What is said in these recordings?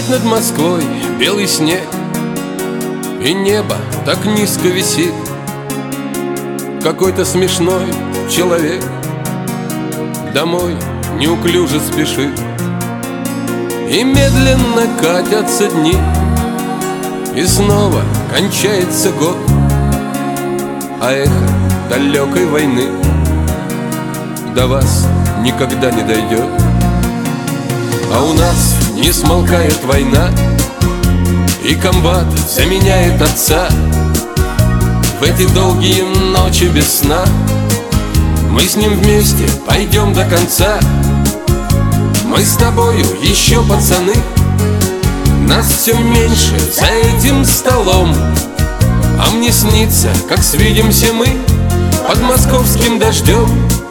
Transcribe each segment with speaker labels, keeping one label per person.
Speaker 1: над Москвой белый снег, и небо так низко висит. Какой-то смешной человек домой неуклюже спешит. И медленно катятся дни, и снова кончается год, а эхо далекой войны до вас никогда не дойдет. А у нас не смолкает война, и комбат заменяет отца. В эти долгие ночи без сна мы с ним вместе пойдем до конца. Мы с тобою еще пацаны, нас все меньше за этим столом. А мне снится, как свидимся мы под московским дождем.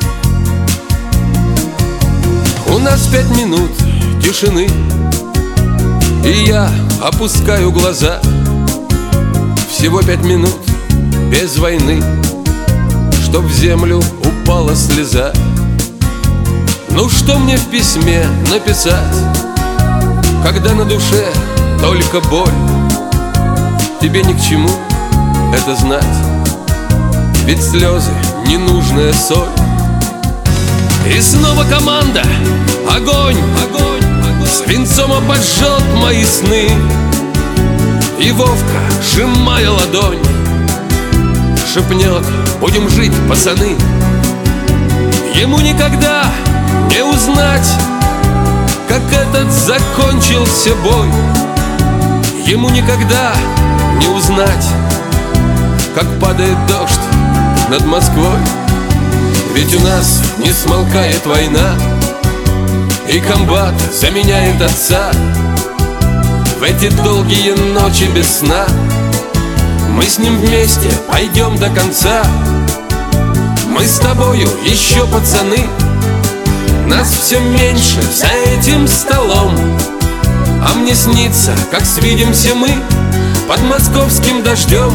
Speaker 1: У нас 5 минут тишины, и я опускаю глаза. Всего 5 минут без войны, чтоб в землю упала слеза. Ну что мне в письме написать, когда на душе только боль? Тебе ни к чему это знать, ведь слезы — ненужная соль. И снова команда, огонь, огонь, огонь, свинцом обожжет мои сны. И Вовка, сжимая ладонь, шепнет: будем жить, пацаны. Ему никогда не узнать, как этот закончился бой. Ему никогда не узнать, как падает дождь над Москвой. Ведь у нас не смолкает война, и комбат заменяет отца. В эти долгие ночи без сна мы с ним вместе пойдем до конца. Мы с тобою еще пацаны, нас все меньше за этим столом. А мне снится, как свидимся мы под московским дождем.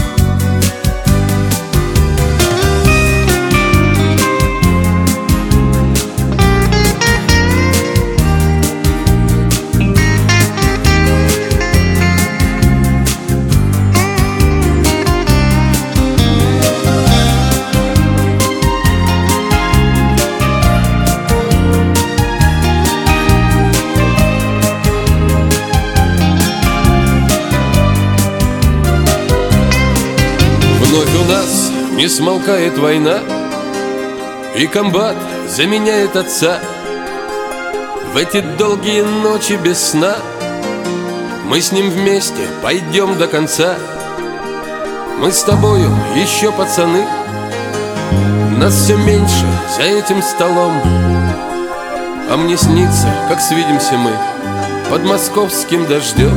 Speaker 1: Вновь у нас не смолкает война, и комбат заменяет отца. В эти долгие ночи без сна мы с ним вместе пойдем до конца. Мы с тобою еще пацаны, нас все меньше за этим столом. А мне снится, как свидимся мы под московским дождем.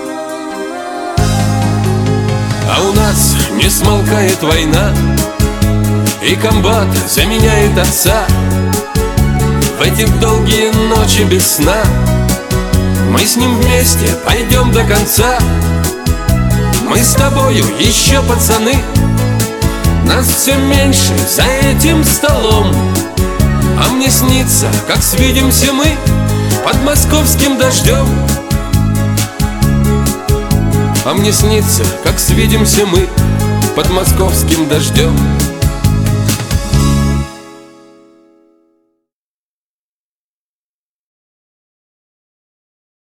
Speaker 1: А у нас не смолкает война, и комбат заменяет отца. В эти долгие ночи без сна мы с ним вместе пойдем до конца. Мы с тобою еще пацаны, нас все меньше за этим столом. А мне снится, как свидимся мы под московским дождем. А мне снится, как свидимся мы под московским дождем.